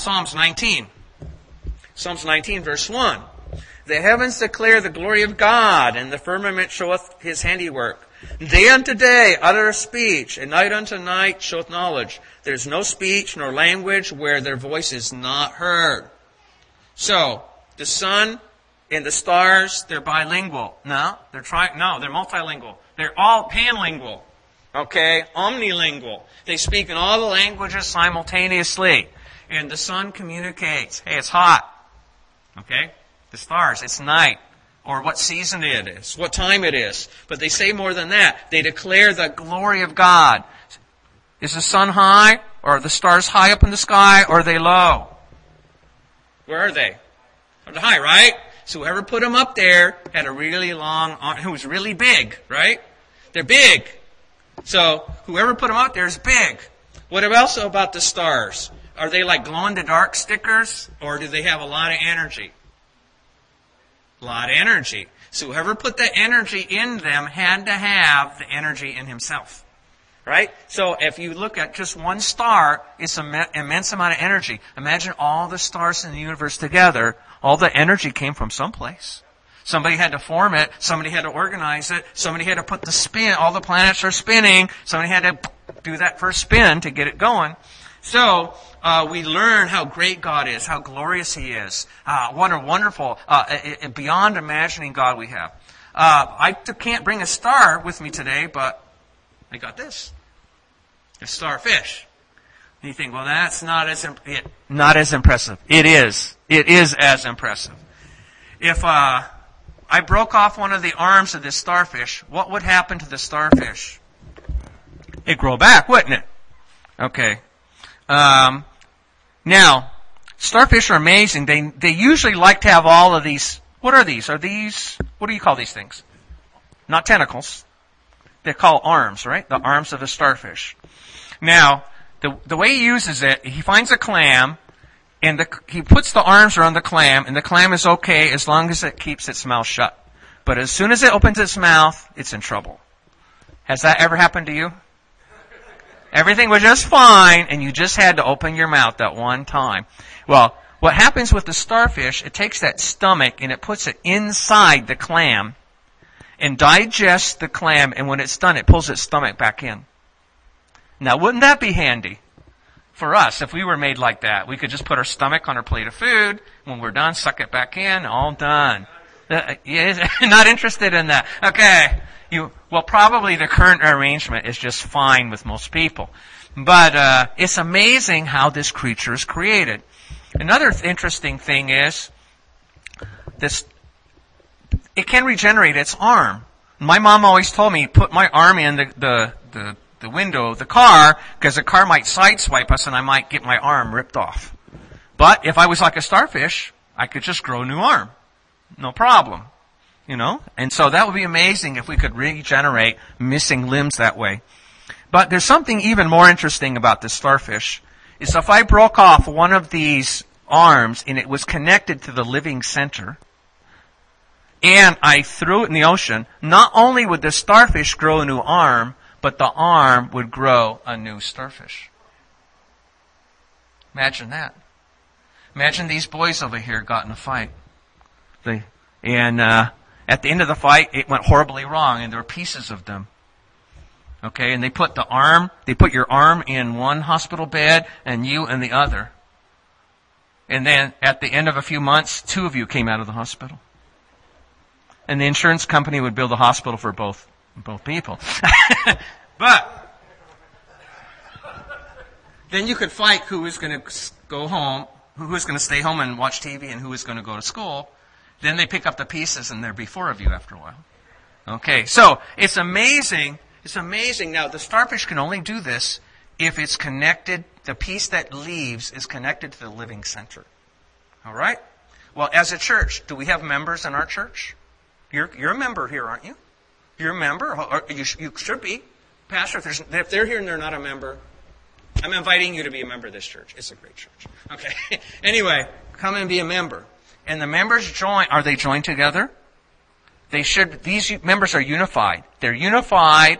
Psalms 19. Psalms 19, verse 1. The heavens declare the glory of God, and the firmament showeth his handiwork. Day unto day uttereth speech, and night unto night showeth knowledge. There is no speech nor language where their voice is not heard. So, the sun and the stars, they're bilingual. No, they're multilingual. They're all panlingual. Okay? Omnilingual. They speak in all the languages simultaneously. And the sun communicates. Hey, it's hot. Okay? The stars, it's night. Or what season it is. What time it is. But they say more than that. They declare the glory of God. Is the sun high? Or are the stars high up in the sky? Or are they low? Where are they? They're high, right? So whoever put them up there had a really long arm. Who was really big, right? They're big. So whoever put them up there is big. What else about the stars? Are they like glow-in-the-dark stickers? Or do they have a lot of energy? A lot of energy. So whoever put the energy in them had to have the energy in himself. Right? So if you look at just one star, it's an immense amount of energy. Imagine all the stars in the universe together. All the energy came from someplace. Somebody had to form it. Somebody had to organize it. Somebody had to put the spin. All the planets are spinning. Somebody had to do that first spin to get it going. So we learn how great God is, how glorious He is. What a wonderful, beyond imagining God we have. I can't bring a star with me today, but I got this. A starfish. And you think, well, that's not as impressive. It is. It is as impressive. If I broke off one of the arms of this starfish, what would happen to the starfish? It'd grow back, wouldn't it? Okay. Now, starfish are amazing. They usually like to have all of these. What are these? What do you call these things? Not tentacles. They're called arms, right? The arms of a starfish. Now, the way he uses it, he finds a clam, and he puts the arms around the clam, and the clam is okay as long as it keeps its mouth shut. But as soon as it opens its mouth, it's in trouble. Has that ever happened to you? Everything was just fine, and you just had to open your mouth that one time. Well, what happens with the starfish, it takes that stomach, and it puts it inside the clam, and digests the clam, and when it's done, it pulls its stomach back in. Now, wouldn't that be handy for us if we were made like that? We could just put our stomach on our plate of food. When we're done, suck it back in. All done. Not interested in that. Okay. Probably the current arrangement is just fine with most people. But it's amazing how this creature is created. Another interesting thing is it can regenerate its arm. My mom always told me, put my arm in the window of the car, because the car might sideswipe us and I might get my arm ripped off. But if I was like a starfish, I could just grow a new arm. No problem. And so that would be amazing if we could regenerate missing limbs that way. But there's something even more interesting about this starfish, is if I broke off one of these arms and it was connected to the living center, and I threw it in the ocean, not only would the starfish grow a new arm, but the arm would grow a new starfish. Imagine that. Imagine these boys over here got in a fight. At the end of the fight, it went horribly wrong, and there were pieces of them. Okay, and they put your arm in one hospital bed, and you in the other. And then, at the end of a few months, 2 of you came out of the hospital. And the insurance company would bill the hospital for both people. But then you could fight who was going to go home, who was going to stay home and watch TV, and who was going to go to school. Then they pick up the pieces, and there'd be 4 of you after a while. Okay, so it's amazing. It's amazing. Now, the starfish can only do this if it's connected. The piece that leaves is connected to the living center. All right? Well, as a church, do we have members in our church? You're a member here, aren't you? You're a member? Or you should be. Pastor, if they're here and they're not a member, I'm inviting you to be a member of this church. It's a great church. Okay. Anyway, come and be a member. And the members are they joined together? These members are unified. They're unified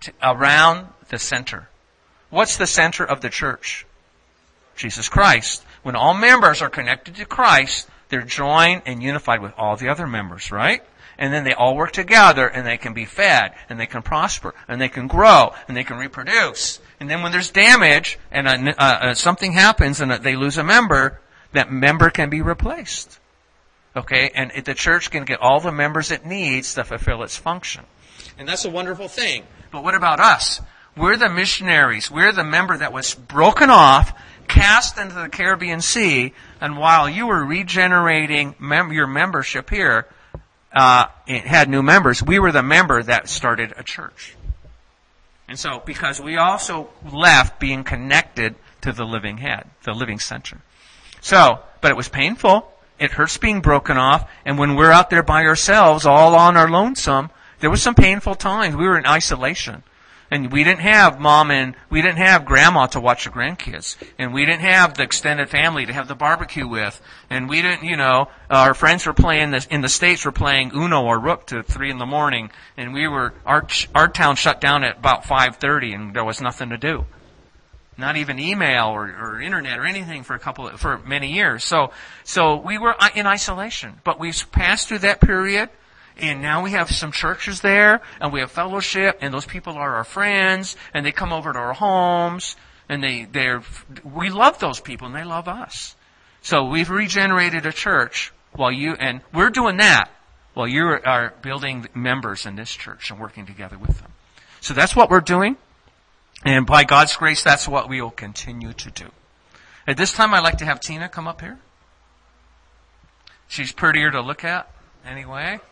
around the center. What's the center of the church? Jesus Christ. When all members are connected to Christ, they're joined and unified with all the other members, right? And then they all work together, and they can be fed, and they can prosper, and they can grow, and they can reproduce. And then when there's damage, and something happens, and they lose a member, that member can be replaced. Okay? And the church can get all the members it needs to fulfill its function. And that's a wonderful thing. But what about us? We're the missionaries. We're the member that was broken off, cast into the Caribbean Sea, and while you were regenerating your membership here, it had new members, we were the member that started a church. And so, because we also left being connected to the living head, the living center. So, but it was painful. It hurts being broken off. And when we're out there by ourselves, all on our lonesome, there was some painful times. We were in isolation. And we didn't have mom and we didn't have grandma to watch the grandkids. And we didn't have the extended family to have the barbecue with. And we didn't, our friends were playing in the States were playing Uno or Rook to 3 a.m. And our town shut down at about 5:30 and there was nothing to do. Not even email or internet or anything for many years. So we were in isolation. But we passed through that period. And now we have some churches there, and we have fellowship, and those people are our friends, and they come over to our homes, and we love those people, and they love us. So we've regenerated a church and we're doing that while you are building members in this church and working together with them. So that's what we're doing, and by God's grace, that's what we will continue to do. At this time, I'd like to have Tina come up here. She's prettier to look at, anyway.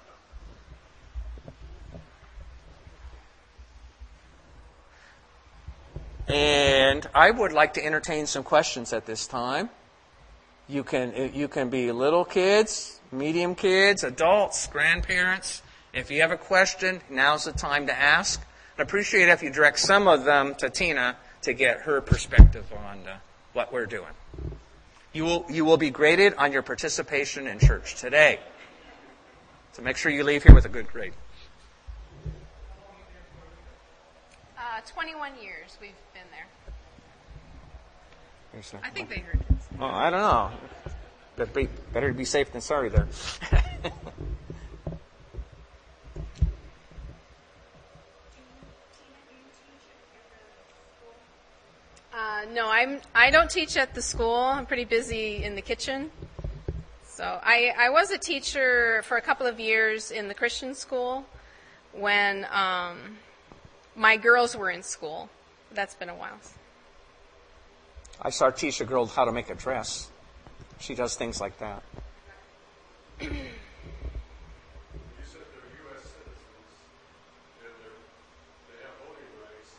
And I would like to entertain some questions at this time. You can be little kids, medium kids, adults, grandparents. If you have a question, now's the time to ask. I'd appreciate it if you direct some of them to Tina to get her perspective on what we're doing. You will be graded on your participation in church today. So make sure you leave here with a good grade. 21 years we've been there. I think they heard it. Oh, I don't know. Better be safe than sorry there. No, I don't teach at the school. I'm pretty busy in the kitchen. So I was a teacher for a couple of years in the Christian school when my girls were in school. That's been a while. I saw teach a girl how to make a dress. She does things like that. You said they're U.S. citizens, and they have voting rights.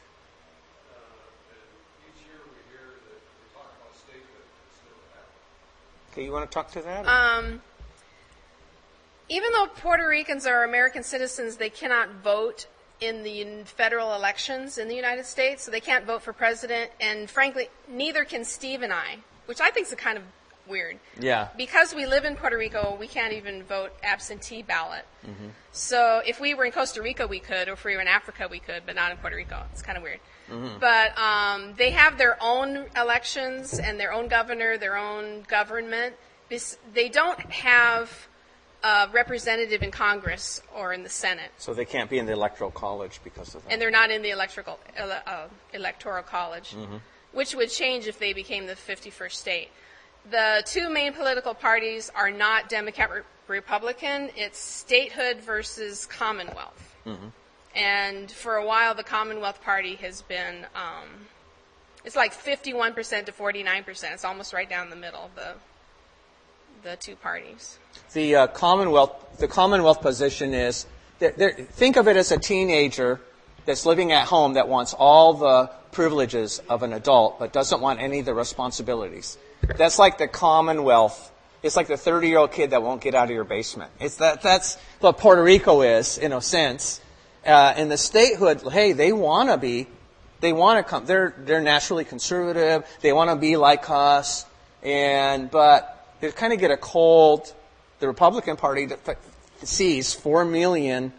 And each year we hear that we talk about statehood, but it's never happened. Okay, you want to talk to that? Even though Puerto Ricans are American citizens, they cannot vote in the federal elections in the United States, so they can't vote for president, and frankly, neither can Steve and I, which I think is kind of weird. Yeah. Because we live in Puerto Rico, we can't even vote absentee ballot. Mm-hmm. So if we were in Costa Rica, we could, or if we were in Africa, we could, but not in Puerto Rico. It's kind of weird. Mm-hmm. But they have their own elections and their own governor, their own government. They don't have a representative in Congress or in the Senate. So they can't be in the Electoral College because of that. And they're not in the Electoral College, mm-hmm. which would change if they became the 51st state. The two main political parties are not Democrat-Republican. It's statehood versus Commonwealth. Mm-hmm. And for a while, the Commonwealth Party has been, it's like 51% to 49%. It's almost right down the middle of the two parties. The Commonwealth position is, think of it as a teenager that's living at home that wants all the privileges of an adult but doesn't want any of the responsibilities. That's like the Commonwealth. It's like the 30-year-old kid that won't get out of your basement. That's what Puerto Rico is, in a sense. In the statehood, hey, they want to come. They're naturally conservative. They want to be like us, but they kind of get a cold. The Republican Party sees 4 million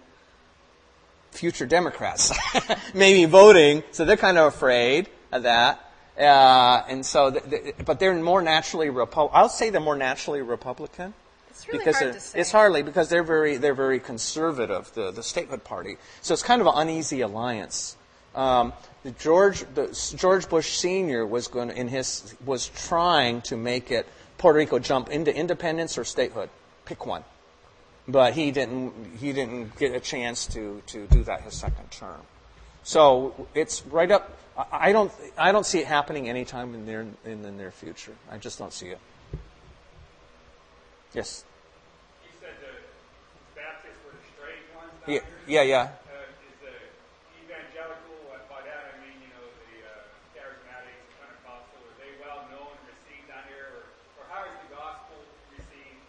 future Democrats maybe voting, so they're kind of afraid of that. And so, but they're more naturally I'll say they're more naturally Republican. It's really Because hard to say. it's hardly because they're very conservative, the statehood party. So it's kind of an uneasy alliance. George Bush Sr. was trying to make it Puerto Rico jump into independence or statehood, pick one, but he didn't get a chance to do that his second term. So it's right up. I don't see it happening anytime in the near future. I just don't see it. Yes. You said the Baptists were the straight ones down here? Yeah. Is the evangelical, by that I mean, the charismatic, Pentecostal, are they well known and received down here? Or how is the gospel received?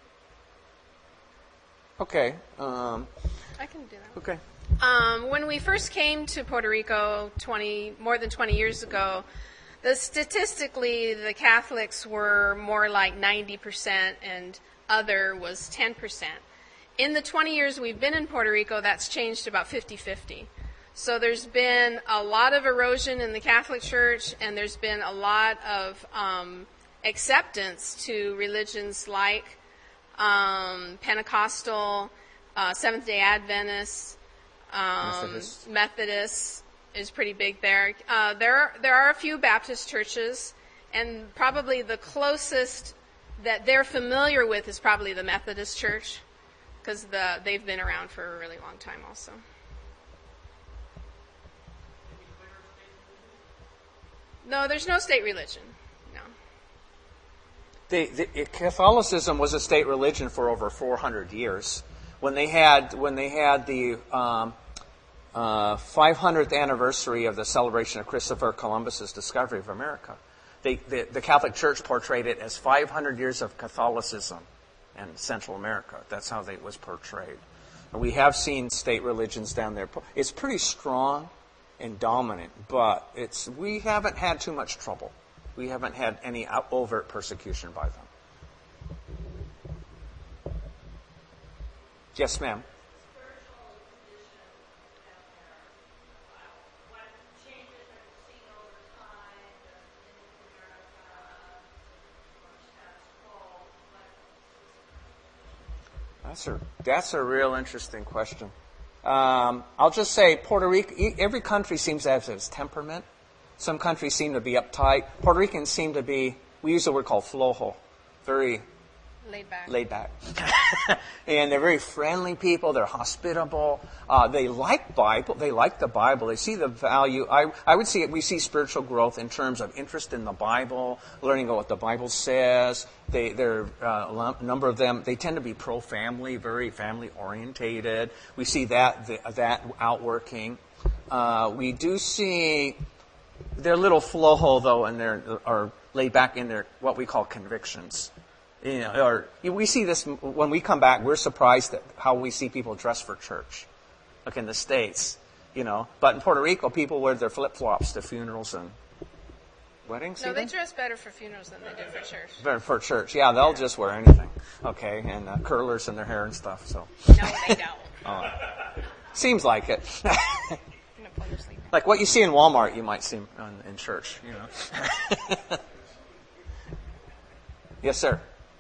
Okay. I can do that. Okay. When we first came to Puerto Rico more than 20 years ago, statistically the Catholics were more like 90% and other was 10%. In the 20 years we've been in Puerto Rico, that's changed to about 50-50. So there's been a lot of erosion in the Catholic Church, and there's been a lot of acceptance to religions like Pentecostal, Seventh-day Adventists, Methodists is pretty big there. There are a few Baptist churches, and probably the closest that they're familiar with is probably the Methodist Church, because they've been around for a really long time also. No, there's no state religion. No. Catholicism was a state religion for over 400 years. When they had the 500th anniversary of the celebration of Christopher Columbus's discovery of America, the Catholic Church portrayed it as 500 years of Catholicism in Central America. That's how it was portrayed. And we have seen state religions down there. It's pretty strong and dominant, but we haven't had too much trouble. We haven't had any overt persecution by them. Yes, ma'am. That's a real interesting question. I'll just say Puerto Rico, every country seems to have its temperament. Some countries seem to be uptight. Puerto Ricans seem to be, we use a word called flojo, very laid back. And they're very friendly people. They're hospitable. They like Bible. They like the Bible. They see the value. I would see it. We see spiritual growth in terms of interest in the Bible, learning what the Bible says. A number of them, they tend to be pro-family, very family orientated. We see that outworking. We do see they're a little flojo though, and are laid back in their what we call convictions. We see this when we come back. We're surprised at how we see people dress for church, like in the States, But in Puerto Rico, people wear their flip-flops to funerals and weddings. No, they dress better for funerals than they do for church. Better for church, yeah. They'll just wear anything, okay, and curlers in their hair and stuff. So. No, they don't. Seems like it. Like what you see in Walmart, you might see in church. Yes, sir.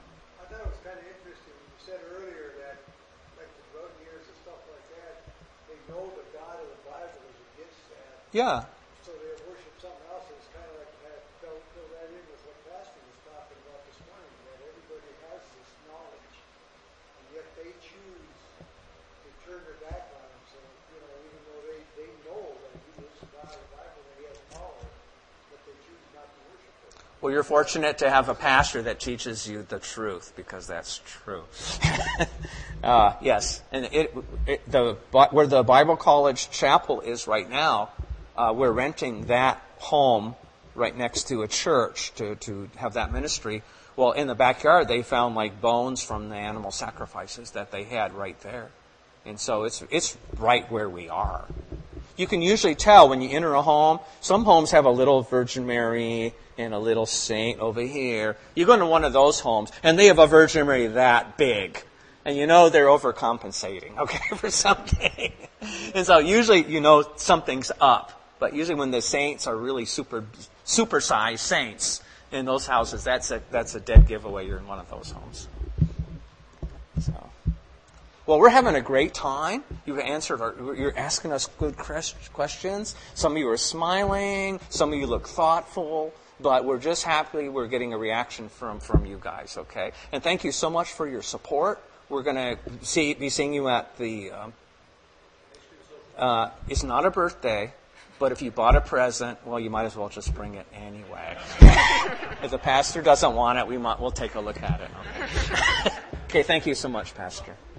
Yeah. So they worship something else. It's kind of like fill that in with what Pastor was talking about this morning, that everybody has this knowledge, and yet they choose to turn their back on him. So, even though they know that he is the God of the Bible, that he has power, but they choose not to worship him. Well, you're fortunate to have a pastor that teaches you the truth, because that's true. Yes. And where the Bible College Chapel is right now, we're renting that home right next to a church to have that ministry. Well, in the backyard, they found like bones from the animal sacrifices that they had right there. And so it's right where we are. You can usually tell when you enter a home. Some homes have a little Virgin Mary and a little saint over here. You go into one of those homes, and they have a Virgin Mary that big. And they're overcompensating, okay, for something. And so usually something's up. But usually when the saints are really supersized saints in those houses, that's a dead giveaway. You're in one of those homes. So, well, we're having a great time. You're asking us good questions. Some of you are smiling. Some of you look thoughtful. But we're just happy we're getting a reaction from you guys, okay? And thank you so much for your support. We're going to be seeing you at the... it's not a birthday, but if you bought a present, well, you might as well just bring it anyway. If the pastor doesn't want it, we'll take a look at it. Okay, thank you so much, Pastor.